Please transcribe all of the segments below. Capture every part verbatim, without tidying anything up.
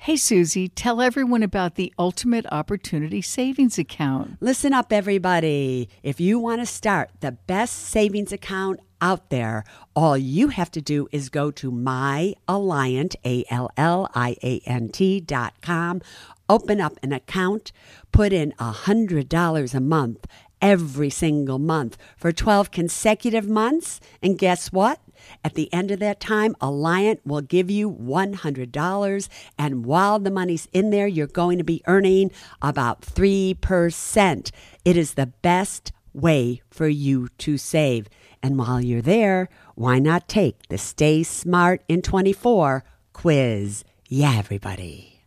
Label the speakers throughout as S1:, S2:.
S1: Hey, Susie, tell everyone about the Ultimate Opportunity Savings Account.
S2: Listen up, everybody. If you want to start the best savings account out there, all you have to do is go to myalliant, A L L I A N T dot com, open up an account, put in one hundred dollars a month every single month for twelve consecutive months, and guess what? At the end of that time, Alliant will give you one hundred dollars, and while the money's in there, you're going to be earning about three percent. It is the best way for you to save. And while you're there, why not take the Stay Smart in twenty-four quiz? Yeah, everybody.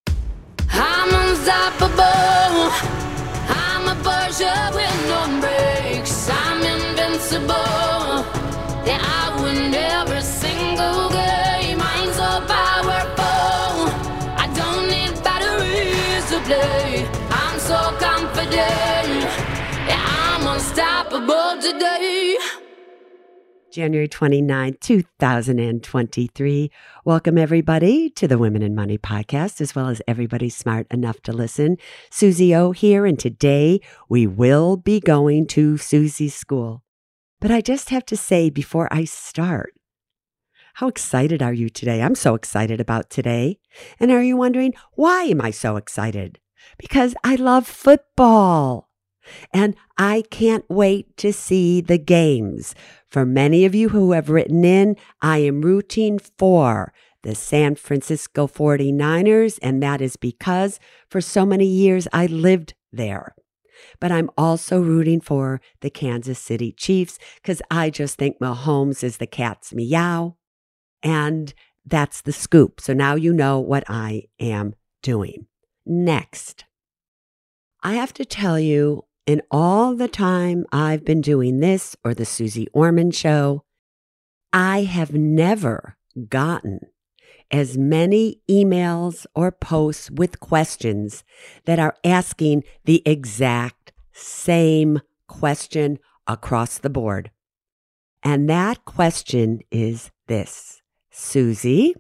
S3: I'm unstoppable. I'm a Porsche with no brakes. I'm invincible. Yeah, I win every single game. I'm so powerful. I don't need batteries to play. I'm so confident. Yeah, I'm unstoppable today.
S2: January twenty-ninth, two thousand twenty-three. Welcome, everybody, to the Women in Money podcast, as well as everybody smart enough to listen. Susie O here, and today we will be going to Susie's school. But I just have to say before I start, how excited are you today? I'm so excited about today. And are you wondering, why am I so excited? Because I love football. And I can't wait to see the games. For many of you who have written in, I am rooting for the San Francisco forty-niners, and that is because for so many years I lived there. But I'm also rooting for the Kansas City Chiefs because I just think Mahomes is the cat's meow, and that's the scoop. So now you know what I am doing. Next, I have to tell you, in all the time I've been doing this or the Susie Orman Show, I have never gotten as many emails or posts with questions that are asking the exact same question across the board. And that question is this: Susie,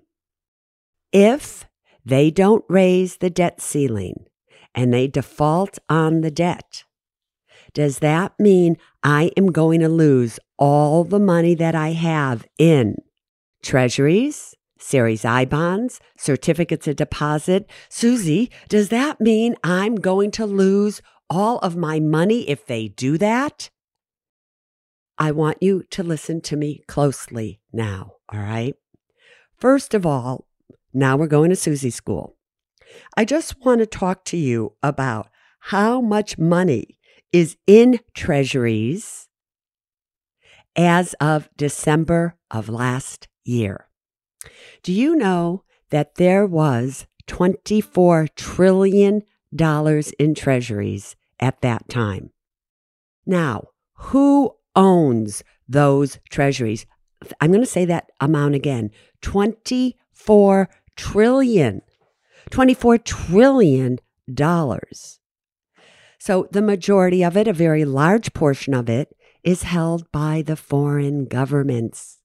S2: if they don't raise the debt ceiling and they default on the debt, does that mean I am going to lose all the money that I have in treasuries, Series I bonds, certificates of deposit? Susie, does that mean I'm going to lose all of my money if they do that? I want you to listen to me closely now, all right? First of all, now we're going to Susie's school. I just want to talk to you about how much money is in treasuries as of December of last year. Do you know that there was twenty-four trillion dollars in treasuries at that time? Now, who owns those treasuries? I'm going to say that amount again. twenty-four trillion dollars. twenty-four trillion dollars. So the majority of it, a very large portion of it, is held by the foreign governments.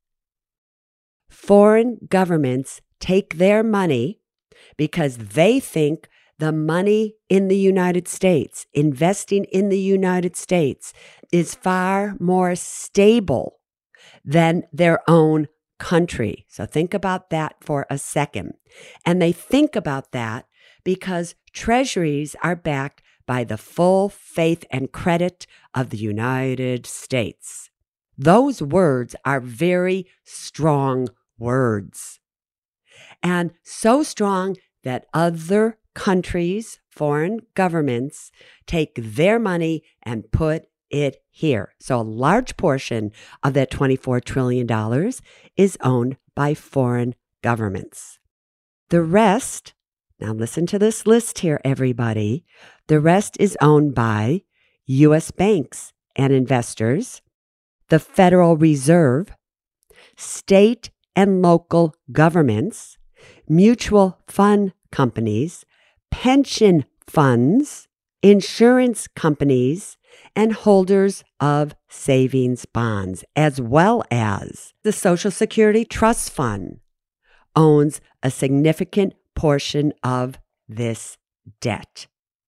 S2: Foreign governments take their money because they think the money in the United States, investing in the United States, is far more stable than their own country. So think about that for a second. And they think about that because treasuries are backed by the full faith and credit of the United States. Those words are very strong words, and so strong that other countries, foreign governments, take their money and put it here. So a large portion of that twenty-four trillion dollars is owned by foreign governments. The rest, now listen to this list here, everybody. The rest is owned by U S banks and investors, the Federal Reserve, state and local governments, mutual fund companies, pension funds, insurance companies, and holders of savings bonds, as well as the Social Security Trust Fund owns a significant portion of this debt.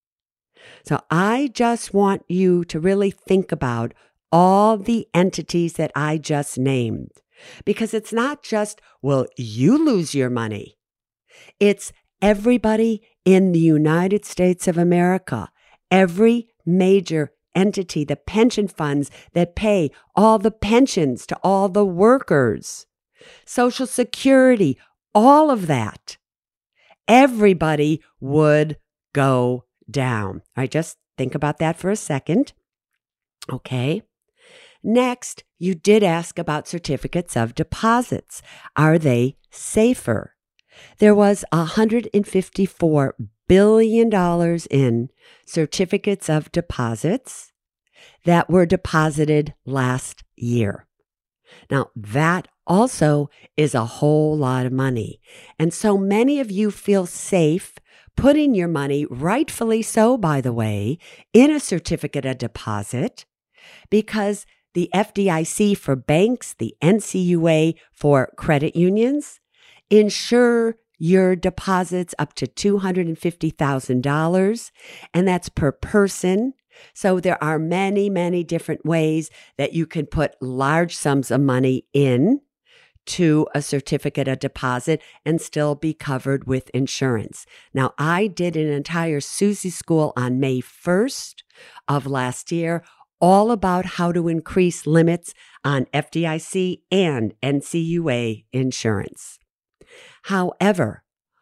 S2: So I just want you to really think about all the entities that I just named, because it's not just, will you lose your money? It's everybody in the United States of America, every major entity, the pension funds that pay all the pensions to all the workers, Social Security, all of that. Everybody would go down. All right, just think about that for a second. Okay. Next, you did ask about certificates of deposits. Are they safer? There was one hundred fifty-four billion dollars in certificates of deposits that were deposited last year. Now, that also is a whole lot of money. And so many of you feel safe putting your money, rightfully so, by the way, in a certificate of deposit, because the F D I C for banks, the N C U A for credit unions, insure your deposits up to two hundred fifty thousand dollars, and that's per person. So there are many, many different ways that you can put large sums of money in to a certificate of deposit and still be covered with insurance. Now, I did an entire Susie School on May first of last year, all about how to increase limits on F D I C and N C U A insurance. However,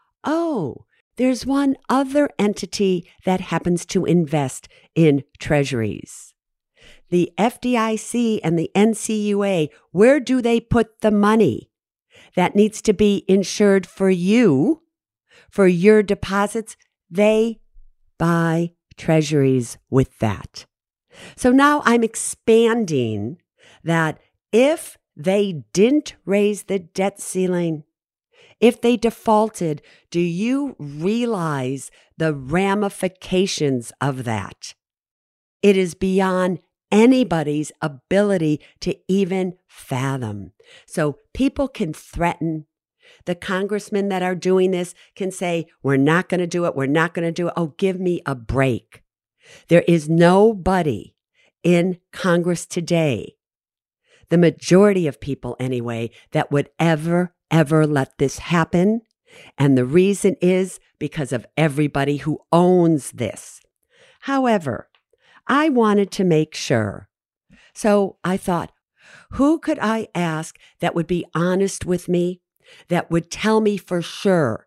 S2: oh, there's one other entity that happens to invest in treasuries. The F D I C and the N C U A, where do they put the money that needs to be insured for you, for your deposits? They buy treasuries with that. So now I'm expanding that if they didn't raise the debt ceiling, if they defaulted, do you realize the ramifications of that? It is beyond anybody's ability to even fathom. So people can threaten. The congressmen that are doing this can say, we're not going to do it. We're not going to do it. Oh, give me a break. There is nobody in Congress today, the majority of people anyway, that would ever, ever let this happen. And the reason is because of everybody who owns this. However, I wanted to make sure. So I thought, who could I ask that would be honest with me, that would tell me for sure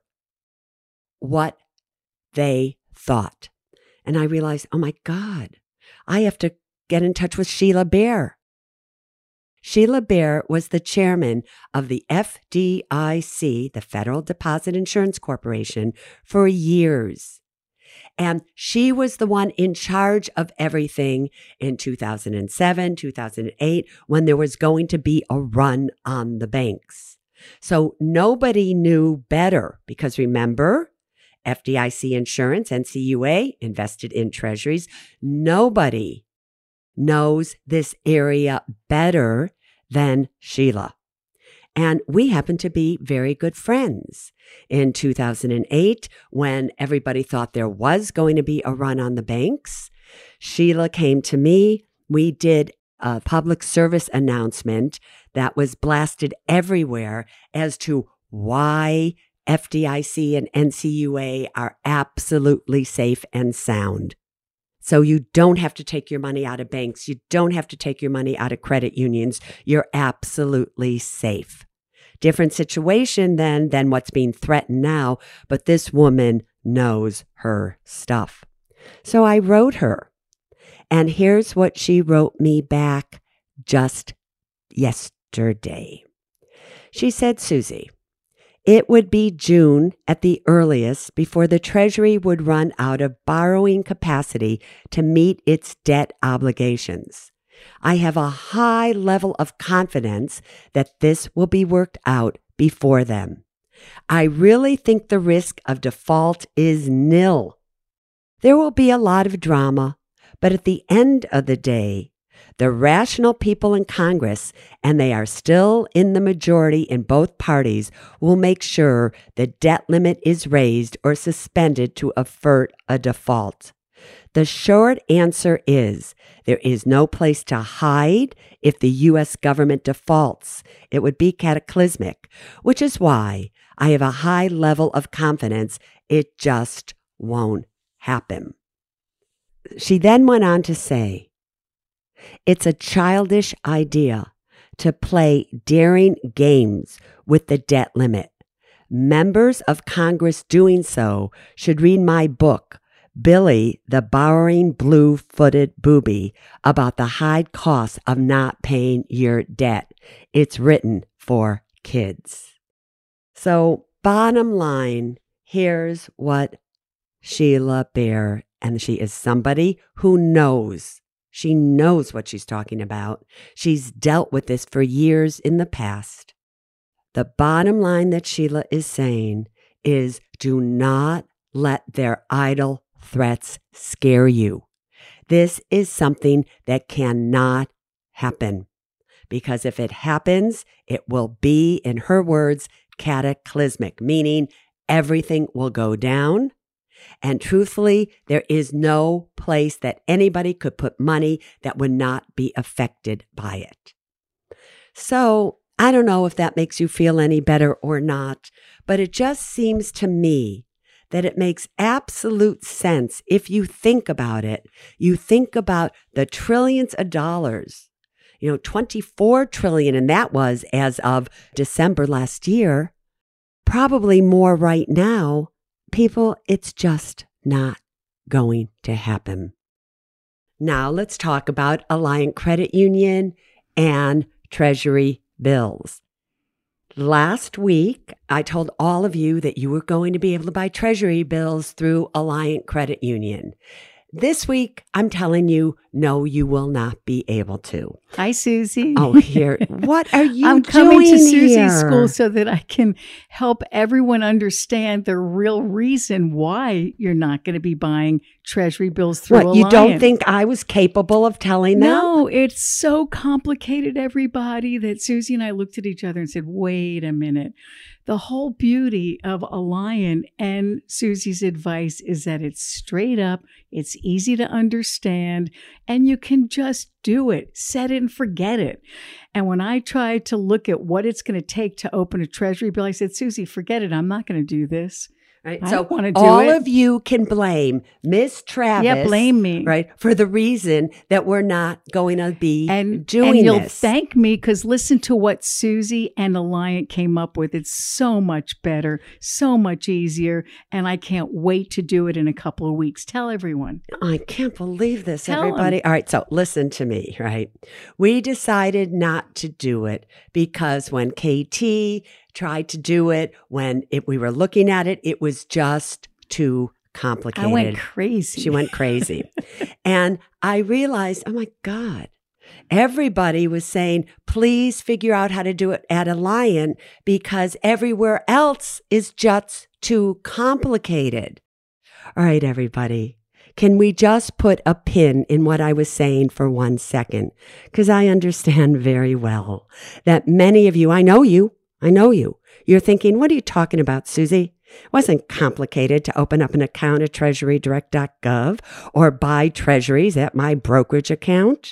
S2: what they thought? And I realized, oh my God, I have to get in touch with Sheila Bair. Sheila Bair was the chairman of the F D I C, the Federal Deposit Insurance Corporation, for years. And she was the one in charge of everything in two thousand seven, two thousand eight, when there was going to be a run on the banks. So nobody knew better because remember, F D I C insurance, N C U A, invested in treasuries. Nobody knows this area better than Sheila. And we happen to be very good friends. In two thousand eight, when everybody thought there was going to be a run on the banks, Sheila came to me. We did a public service announcement that was blasted everywhere as to why F D I C and N C U A are absolutely safe and sound. So you don't have to take your money out of banks. You don't have to take your money out of credit unions. You're absolutely safe. Different situation than, than what's being threatened now, but this woman knows her stuff. So I wrote her, and here's what she wrote me back just yesterday. She said, Susie, it would be June at the earliest before the Treasury would run out of borrowing capacity to meet its debt obligations. I have a high level of confidence that this will be worked out before then. I really think the risk of default is nil. There will be a lot of drama, but at the end of the day, The rational people in Congress, and they are still in the majority in both parties, will make sure the debt limit is raised or suspended to avert a default. The short answer is there is no place to hide if the U S government defaults. It would be cataclysmic, which is why I have a high level of confidence it just won't happen. She then went on to say, it's a childish idea to play daring games with the debt limit. Members of Congress doing so should read my book, Billy the Borrowing Blue-Footed Booby, about the high cost of not paying your debt. It's written for kids. So, bottom line, here's what Sheila Bair, and she is somebody who knows. She knows what she's talking about. She's dealt with this for years in the past. The bottom line that Sheila is saying is do not let their idle threats scare you. This is something that cannot happen, because if it happens, it will be, in her words, cataclysmic, meaning everything will go down. And truthfully, there is no place that anybody could put money that would not be affected by it. So I don't know if that makes you feel any better or not, but it just seems to me that it makes absolute sense if you think about it. You think about the trillions of dollars, you know, twenty-four trillion, and that was as of December last year, probably more right now. People, it's just not going to happen. Now let's talk about Alliant Credit Union and Treasury bills. Last week, I told all of you that you were going to be able to buy Treasury bills through Alliant Credit Union. This week, I'm telling you, no, you will not be able to.
S1: Hi, Susie.
S2: Oh, here. What are you
S1: I'm
S2: doing
S1: coming to Susie's
S2: here?
S1: school so that I can help everyone understand the real reason why you're not going to be buying Treasury bills through
S2: What,
S1: Alliant.
S2: you don't think I was capable of telling them?
S1: No, it's so complicated, everybody, that Susie and I looked at each other and said, wait a minute. The whole beauty of Alliant and Susie's advice is that it's straight up, it's easy to understand, and you can just do it. Set it and forget it. And when I tried to look at what it's going to take to open a Treasury bill, I said, Susie, forget it. I'm not going to do this.
S2: Right.
S1: I
S2: So
S1: don't want to do
S2: all
S1: it.
S2: of you can blame Miss Travis.
S1: Yeah, blame me.
S2: Right. For the reason that we're not going to be
S1: And,
S2: doing
S1: and you'll
S2: this.
S1: thank me, because listen to what Susie and Alliant came up with. It's so much better, so much easier, and I can't wait to do it in a couple of weeks. Tell everyone.
S2: I can't believe this,
S1: Tell 'em.
S2: everybody. All right. So listen to me, right? We decided not to do it because when K T tried to do it, when it, we were looking at it, it was just too complicated.
S1: I went crazy.
S2: She went crazy. And I realized, oh my God, everybody was saying, please figure out how to do it at Alliant because everywhere else is just too complicated. All right, everybody. Can we just put a pin in what I was saying for one second? Because I understand very well that many of you, I know you, I know you. You're thinking, what are you talking about, Susie? It wasn't complicated to open up an account at treasury direct dot gov or buy treasuries at my brokerage account.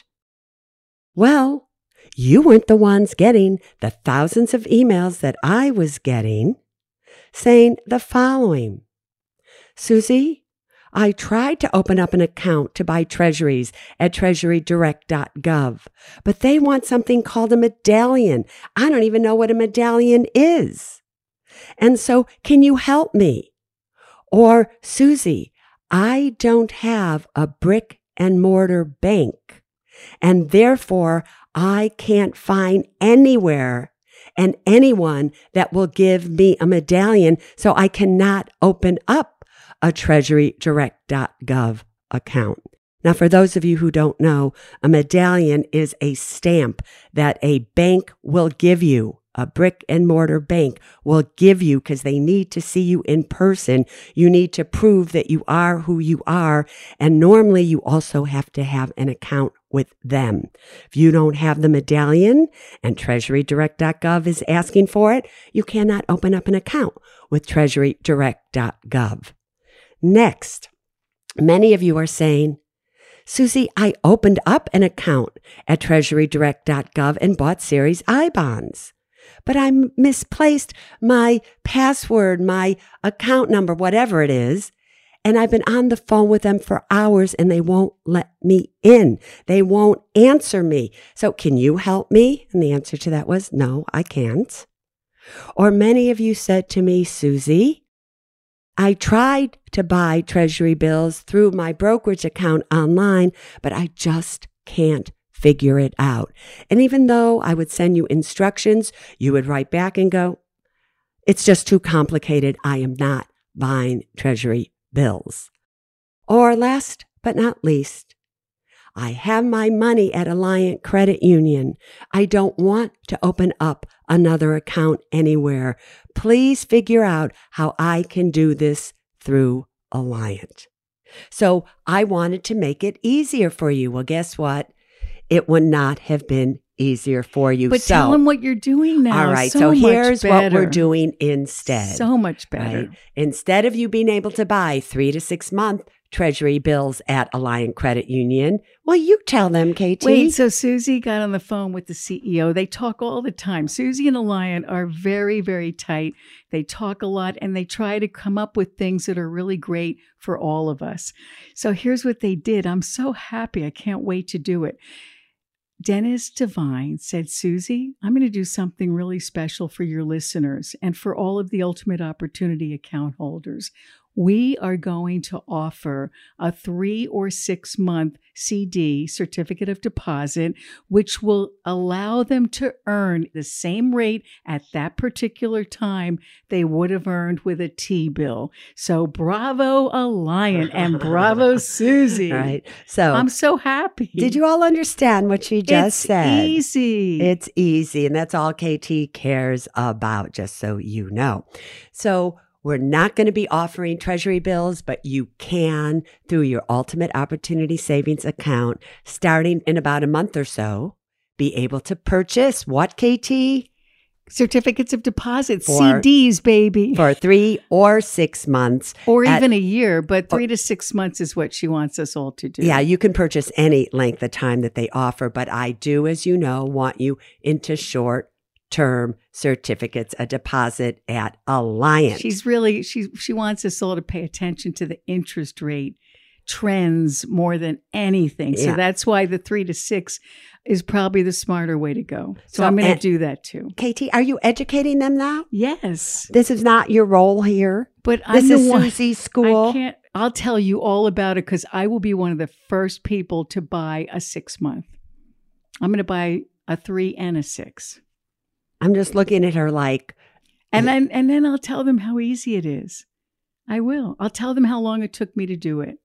S2: Well, you weren't the ones getting the thousands of emails that I was getting saying the following. Susie, I tried to open up an account to buy treasuries at treasury direct dot gov, but they want something called a medallion. I don't even know what a medallion is. And so can you help me? Or, Susie, I don't have a brick and mortar bank, and therefore I can't find anywhere and anyone that will give me a medallion, so I cannot open up a treasury direct dot gov account. Now, for those of you who don't know, a medallion is a stamp that a bank will give you, a brick and mortar bank will give you, because they need to see you in person. You need to prove that you are who you are. And normally you also have to have an account with them. If you don't have the medallion and treasury direct dot gov is asking for it, you cannot open up an account with treasury direct dot gov. Next, many of you are saying, Susie, I opened up an account at treasury direct dot gov and bought Series I bonds, but I misplaced my password, my account number, whatever it is, and I've been on the phone with them for hours and they won't let me in. They won't answer me. So can you help me? And the answer to that was, no, I can't. Or many of you said to me, Susie, I tried to buy treasury bills through my brokerage account online, but I just can't figure it out. And even though I would send you instructions, you would write back and go, it's just too complicated. I am not buying treasury bills. Or last but not least, I have my money at Alliant Credit Union. I don't want to open up another account anywhere. Please figure out how I can do this through Alliant. So I wanted to make it easier for you. Well, guess what? It would not have been easier for you.
S1: But
S2: so,
S1: tell them what you're doing now.
S2: All right.
S1: So,
S2: So,
S1: much
S2: here's what we're
S1: better.
S2: doing instead.
S1: So much better.
S2: Right? Instead of you being able to buy three to six month treasury bills at Alliant Credit Union, well, you tell them, K T.
S1: Wait, so Susie got on the phone with the C E O. They talk all the time. Susie and Alliant are very, very tight. They talk a lot and they try to come up with things that are really great for all of us. So here's what they did. I'm so happy. I can't wait to do it. Dennis Devine said, Susie, I'm going to do something really special for your listeners and for all of the Ultimate Opportunity account holders. We are going to offer a three or six month C D, certificate of deposit, which will allow them to earn the same rate at that particular time they would have earned with a T-bill. So bravo, Alliant, and bravo, Susie.
S2: Right. So
S1: I'm so happy.
S2: did you all understand what she just
S1: it's
S2: said?
S1: easy.
S2: It's easy. And that's all K T cares about, just so you know. So we're not going to be offering treasury bills, but you can through your Ultimate Opportunity Savings account, starting in about a month or so, be able to purchase what, K T?
S1: Certificates of deposit,
S2: For-
S1: C Ds, baby.
S2: For three or six months.
S1: Or
S2: at-
S1: even a year, but three to six months is what she wants us all to do.
S2: Yeah, you can purchase any length of time that they offer, but I do, as you know, want you into short term certificates, a deposit at Alliant.
S1: She's really, she, she wants us all to pay attention to the interest rate trends more than anything. So
S2: Yeah.
S1: that's why the three to six is probably the smarter way to go. So,
S2: So,
S1: I'm going
S2: and-
S1: to do that too.
S2: K T, are you educating them now?
S1: Yes.
S2: This is not your role here.
S1: But I'm
S2: This
S1: the
S2: is
S1: one.
S2: Susie's school.
S1: I can't, I'll tell you all about it because I will be one of the first people to buy a six month. I'm going to buy a three and a six.
S2: I'm just looking at her like,
S1: And then and then I'll tell them how easy it is. I will. I'll tell them how long it took me to do it.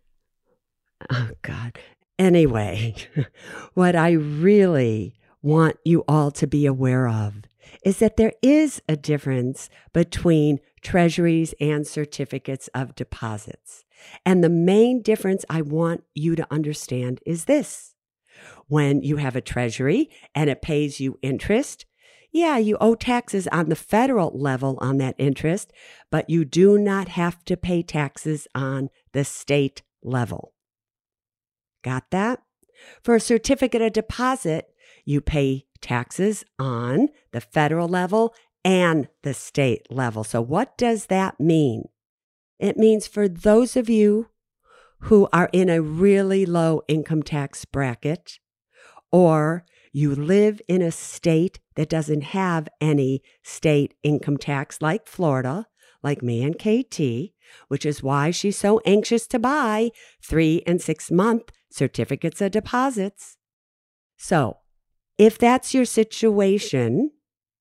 S2: oh God. Anyway, what I really want you all to be aware of is that there is a difference between treasuries and certificates of deposits. And the main difference I want you to understand is this. When you have a treasury and it pays you interest, yeah, you owe taxes on the federal level on that interest, but you do not have to pay taxes on the state level. Got that? For a certificate of deposit, you pay taxes on the federal level and the state level. So what does that mean? It means for those of you who are in a really low income tax bracket, or you live in a state that doesn't have any state income tax like Florida, like me and K T, which is why she's so anxious to buy three and six month certificates of deposits. So if that's your situation,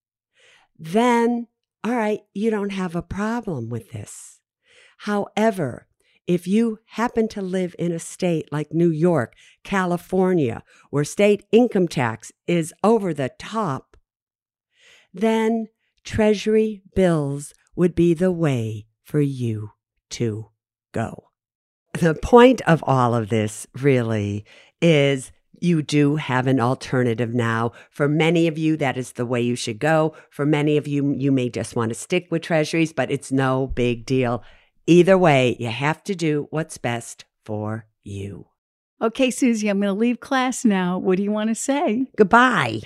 S2: then, all right, you don't have a problem with this. However, if you happen to live in a state like New York, California, where state income tax is over the top, then Treasury bills would be the way for you to go. The point of all of this really is you do have an alternative now. For many of you, that is the way you should go. For many of you, you may just want to stick with Treasuries, but it's no big deal. Either way, you have to do what's best for you.
S1: Okay, Susie, I'm going to leave class now. What do you want to say?
S2: Goodbye.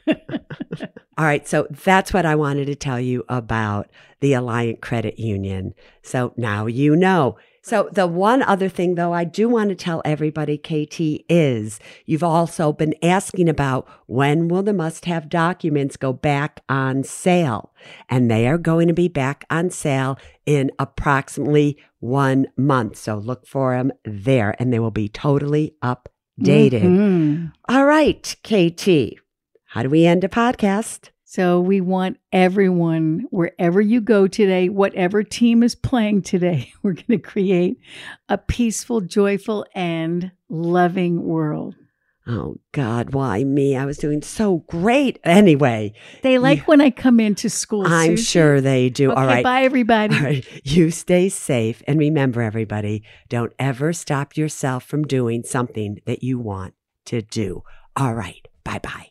S2: All right, so that's what I wanted to tell you about the Alliant Credit Union. So now you know. So the one other thing, though, I do want to tell everybody, K T, is you've also been asking about when will the must-have documents go back on sale. And they are going to be back on sale in approximately one month. So look for them there, and they will be totally updated. Mm-hmm. All right, K T, how do we end a podcast?
S1: So we want everyone, wherever you go today, whatever team is playing today, we're going to create a peaceful, joyful, and loving world.
S2: Oh, God, why me? I was doing so great. Anyway.
S1: They like yeah. when I come into school.
S2: I'm
S1: Susie.
S2: Sure they do.
S1: Okay,
S2: all right.
S1: Bye, everybody.
S2: All right. You stay safe. And remember, everybody, don't ever stop yourself from doing something that you want to do. All right. Bye-bye.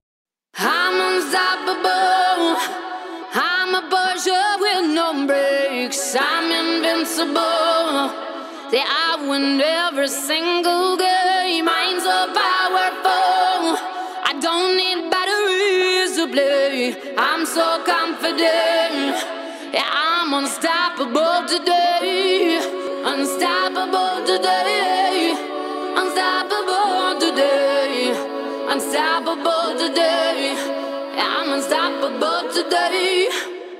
S3: I'm unstoppable. I'm a Porsche with no brakes. I'm invincible. Say I win every single game. I'm so powerful. I don't need batteries to play. I'm so confident. Yeah, I'm unstoppable today. Unstoppable today. Unstoppable today. Unstoppable today. I'm unstoppable today.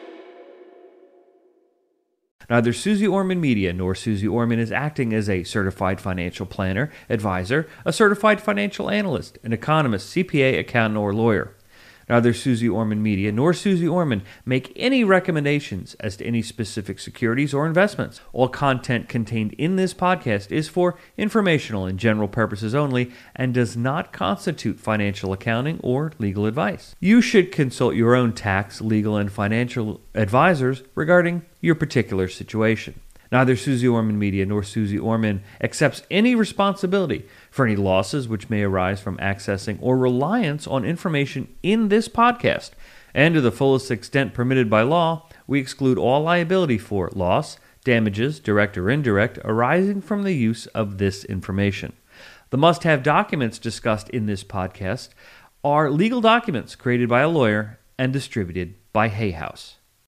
S4: Neither Susie Orman Media nor Susie Orman is acting as a certified financial planner, advisor, a certified financial analyst, an economist, C P A, accountant, or lawyer. Neither Susie Orman Media nor Susie Orman make any recommendations as to any specific securities or investments. All content contained in this podcast is for informational and general purposes only and does not constitute financial accounting or legal advice. You should consult your own tax, legal, and financial advisors regarding your particular situation. Neither Susie Orman Media nor Susie Orman accepts any responsibility for any losses which may arise from accessing or reliance on information in this podcast. And to the fullest extent permitted by law, we exclude all liability for loss, damages, direct or indirect, arising from the use of this information. The must-have documents discussed in this podcast are legal documents created by a lawyer and distributed by Hay House.